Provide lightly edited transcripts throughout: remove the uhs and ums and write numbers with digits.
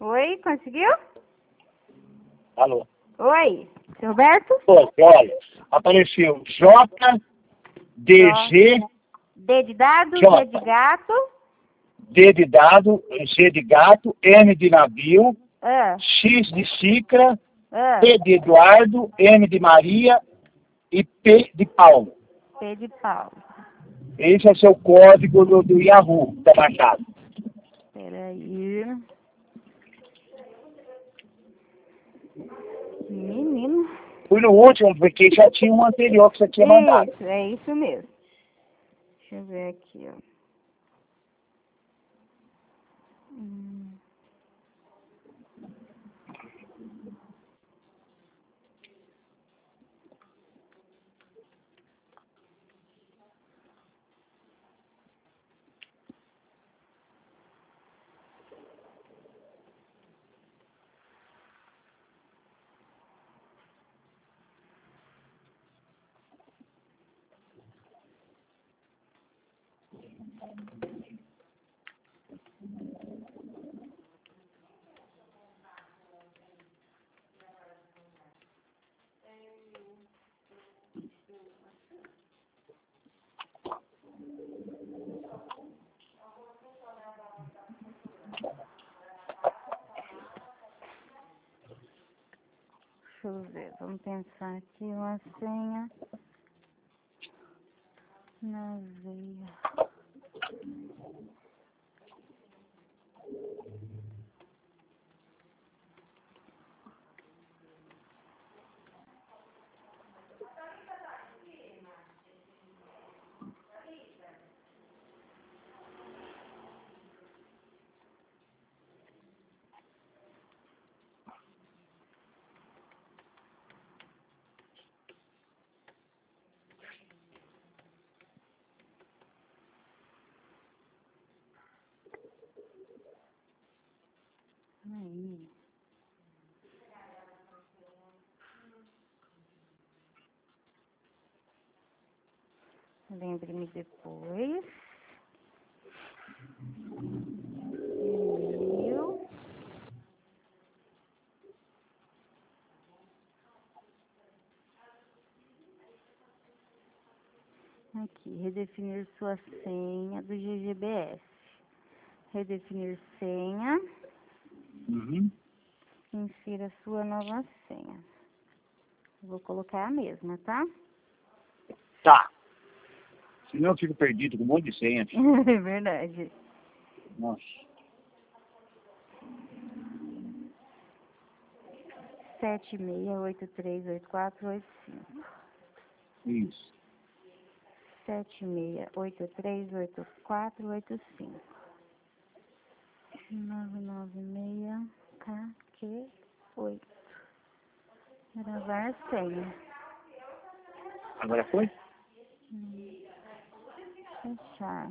Oi, conseguiu? Alô? Oi, seu Roberto? Olha, apareceu J, DG, D de dado, J. G de gato. D de dado, G de gato, N de navio, Ah, X de xícara, ah, P de Eduardo, M de Maria e P de Paulo. P de Paulo. Esse é seu código do Yahoo, da baixada. Peraí. Menino. Fui no último, porque já tinha um anterior que você tinha mandado. Isso, é isso mesmo. Deixa eu ver aqui, ó. Deixa eu ver, vamos pensar aqui uma senha na veia. Aí. Lembre-me depois. E-mail. Aqui, redefinir sua senha do GGBS. Redefinir senha. Uhum. Insira sua nova senha. Vou colocar a mesma, tá? Tá. Senão eu fico perdido com um monte de senha. É verdade. Nossa. 76838485. Isso. 76838485. 996KQ8. Gravar a senha. Agora foi? Fechar.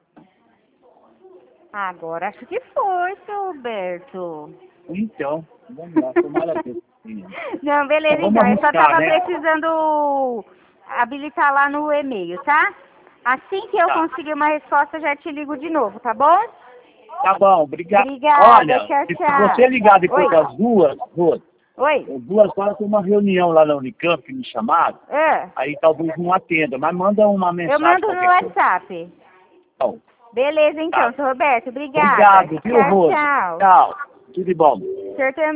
Agora acho que foi, seu Roberto. Então, vamos lá, tomara que sim. Não, beleza, Vamos então. Eu só arriscar, tava né? precisando habilitar lá no e-mail, tá? Assim que eu Tá. conseguir uma resposta, já te ligo de novo, tá bom? Tá bom, obrigado. Obrigada, Olha, tchau, se tchau. você ligar depois Oi. das duas Oi. horas tem uma reunião lá na Unicamp que me chamaram, É. aí talvez não atenda, mas manda uma Eu mensagem. mando no qualquer coisa. WhatsApp. Então, Beleza, então, tá. seu Roberto. Obrigada. Obrigado, viu, Tchau, Rose? tchau. Tchau. Tudo de bom. O senhor também.